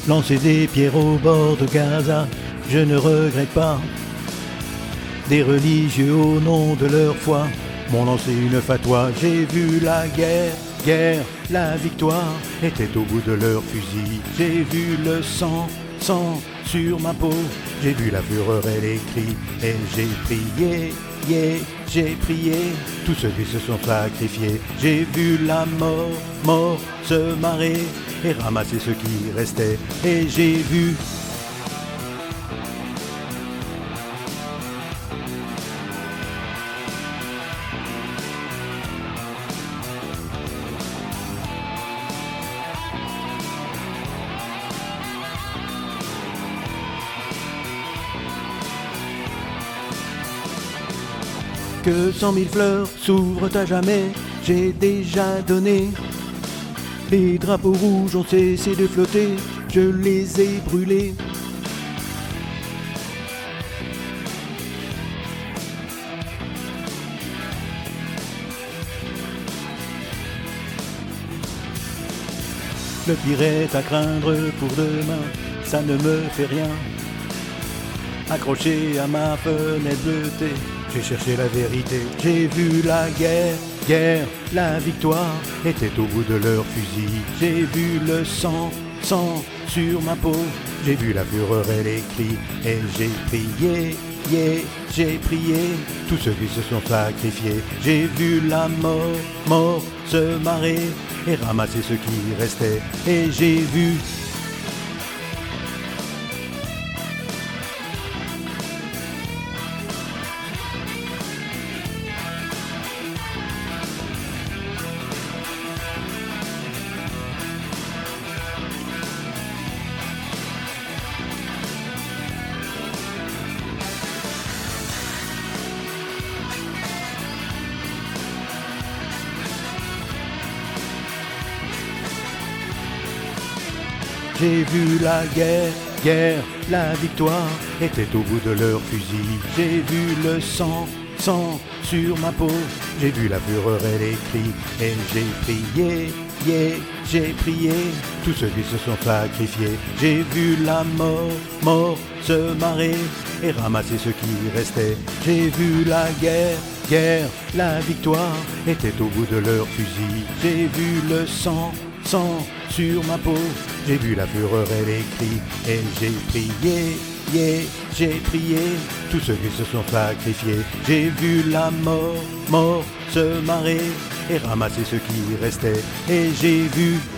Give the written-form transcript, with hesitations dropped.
lancer des pierres au bord de Gaza, je ne regrette pas. Des religieux au nom de leur foi m'ont lancé une fatwa. J'ai vu la guerre, la victoire était au bout de leur fusil. J'ai vu le sang sur ma peau, j'ai vu la fureur et les cris, et j'ai prié, j'ai prié, tous ceux qui se sont sacrifiés. J'ai vu la mort se marrer et ramasser ce qui restait, et j'ai vu que 100 000 fleurs s'ouvrent à jamais, j'ai déjà donné. Les drapeaux rouges ont cessé de flotter, je les ai brûlés. Le pire est à craindre pour demain, ça ne me fait rien. Accroché à ma fenêtre bleutée, j'ai cherché la vérité. J'ai vu la guerre, la victoire était au bout de leur fusil. J'ai vu le sang sur ma peau, j'ai vu la fureur et les cris, et j'ai prié, j'ai prié, tous ceux qui se sont sacrifiés. J'ai vu la mort se marrer et ramasser ce qui restait, et j'ai vu J'ai vu la guerre, la victoire était au bout de leur fusil. J'ai vu le sang sur ma peau, j'ai vu la fureur et les cris, et j'ai prié, j'ai prié, tous ceux qui se sont sacrifiés. J'ai vu la mort se marrer et ramasser ce qui restait. J'ai vu la guerre, la victoire était au bout de leur fusil. J'ai vu le sang sur ma peau, j'ai vu la fureur et les cris, et j'ai prié, j'ai prié, tous ceux qui se sont sacrifiés. J'ai vu la mort se marrer et ramasser ce qui restait, et j'ai vu